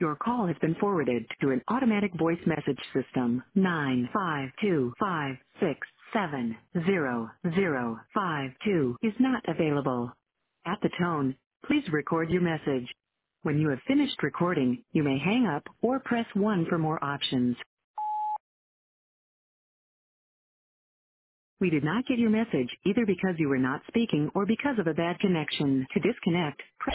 Your call has been forwarded to an automatic voice message system. 95256700052 is not available. At the tone, please record your message. When you have finished recording, you may hang up or press 1 for more options. We did not get your message either because you were not speaking or because of a bad connection. To disconnect, press